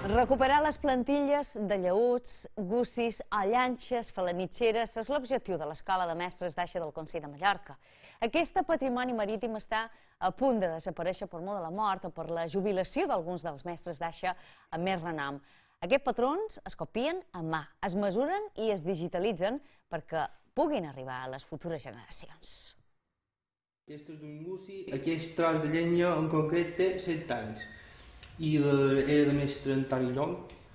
Recuperar les plantilles de llaüts, gussis o llanxes felanitxeres és l'objectiu de l'Escola de Mestres d'Aixa del Consell de Mallorca. Aquest patrimoni marítim està a punt de desaparèixer per mor de la mort o per la jubilació d'alguns dels mestres d'Aixa amb més renom. Aquests patrons es copien a mà, es mesuren i es digitalitzen perquè puguin arribar a les futures generacions. Aquest és d'un gussi, aquest tros de llenya en concret té 7 anys. I era de mestre Antoni Llong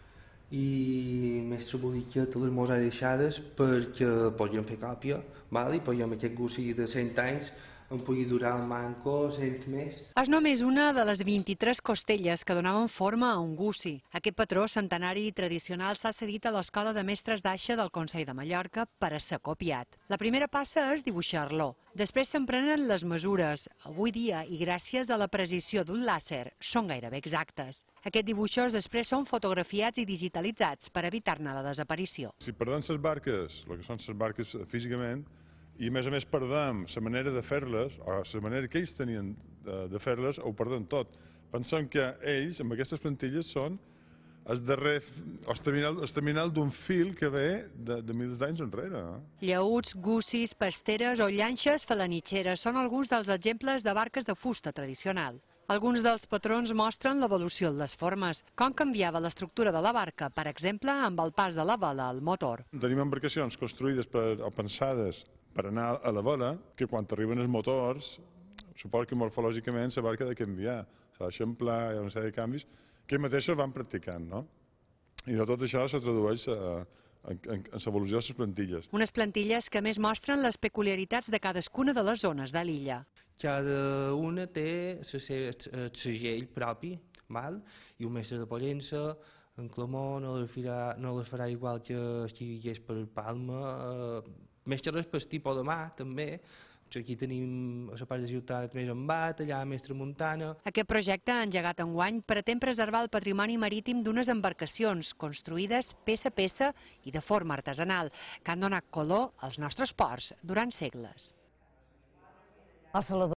i mestre Boliquet les mos ha deixades perquè podíem fer còpia, i podíem aquest gussi de 100 anys em pugui durar el manco 100 més. És només una de les 23 costelles que donaven forma a un gussi. Aquest patró centenari i tradicional s'ha cedit a l'Escola de Mestres d'Aixa del Consell de Mallorca per a ser copiat. La primera passa és dibuixar-lo. Després s'emprenen les mesures. Avui dia, i gràcies a la precisió d'un làser, són gairebé exactes. Aquests dibuixos després són fotografiats i digitalitzats per evitar-ne la desaparició. Si perdem les barques, el que són les barques físicament, i a més perdem la manera de fer-les, o la manera que ells tenien de fer-les, ho perdem tot. Pensem que ells, amb aquestes plantilles, són el terminal d'un fil que ve de milers d'anys enrere. Llaüts, gussis, pasteres o llanxes felanitxeres són alguns dels exemples de barques de fusta tradicional. Alguns dels patrons mostren l'evolució en les formes, com canviava l'estructura de la barca, per exemple, amb el pas de la vela al motor. Tenim embarcacions construïdes o pensades per anar a la vela, que quan arriben els motors, suposo que morfològicament la barca ha de canviar, s'ha d'eixamplar, hi ha una sèrie de canvis, que ells mateixos van practicant, no? I de tot això se tradueix en l'evolució de les plantilles. Unes plantilles que més mostren les peculiaritats de cadascuna de les zones de l'illa. Cada una té el segell propi, i un mestre de Pollença, en Clamó, no les farà igual que qui hi és per Palma. Mestres per tipus de mà, també. Aquí tenim a la part de ciutat més en Bat, allà a Mestre Montana. Aquest projecte, engegat enguany, pretén preservar el patrimoni marítim d'unes embarcacions construïdes peça a peça i de forma artesanal, que han donat color als nostres ports durant segles.